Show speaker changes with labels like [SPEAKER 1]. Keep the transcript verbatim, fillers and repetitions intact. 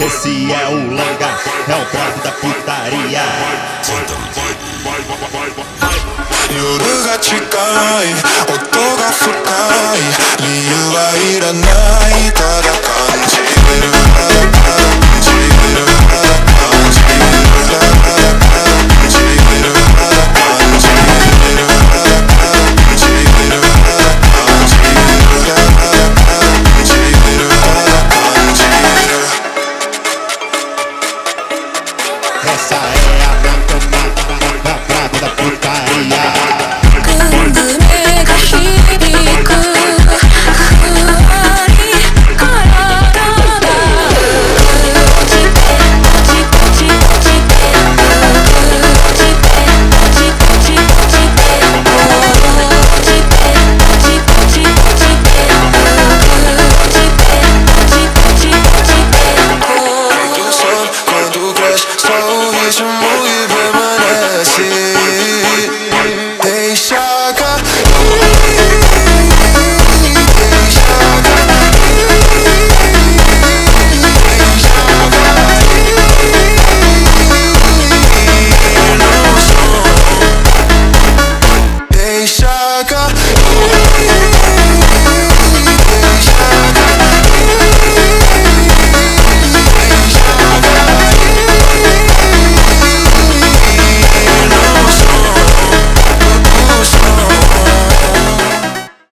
[SPEAKER 1] Esse é o Langa, é o brabo da putaria.
[SPEAKER 2] 夜が近い音が深い理由はいらないただ